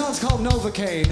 song's called Novocaine.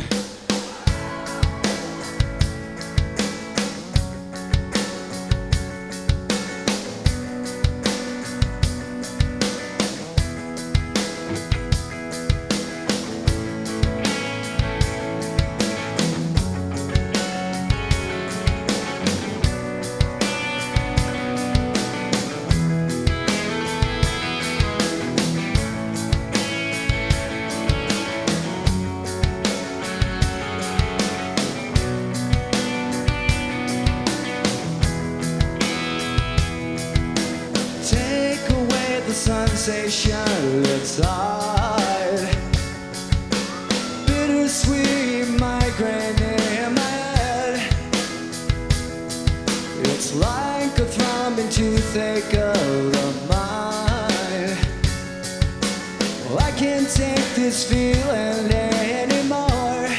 The sensation inside, bittersweet migraine in my head. It's like a throbbing toothache of the mind. Well, I can't take this feeling anymore.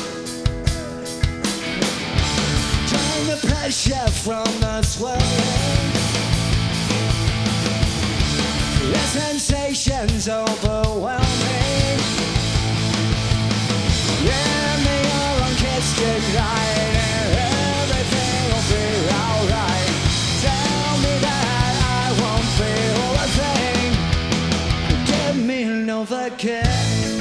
Trying the pressure from the swelling. The sensation's overwhelming. Yeah, me alone kiss goodnight, and everything will be alright. Tell me that I won't feel a thing. Give me Novocaine.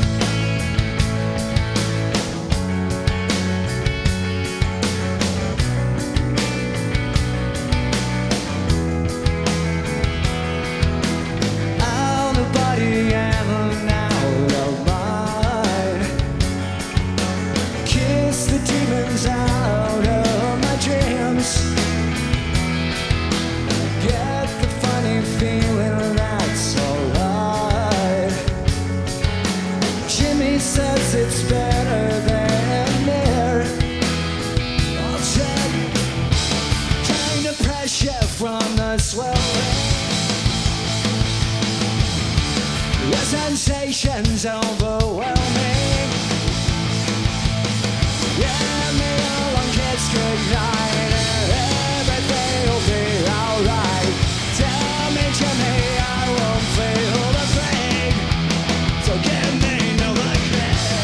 Out of my dreams, get the funny feeling that's alright. Jimmy says it's better than there. I'll check, trying the pressure from the swelling. The sensation's overwhelming. Yeah, me alone kiss goodnight, and everything will be alright. Tell me, Jimmy, I won't feel a thing. So give me Novocaine.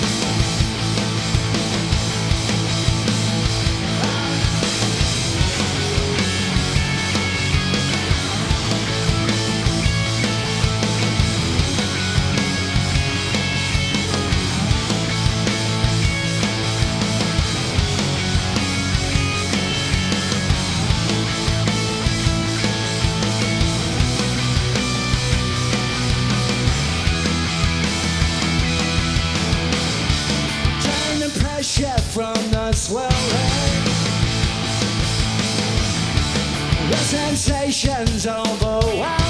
From the swelling, the sensation's overwhelming.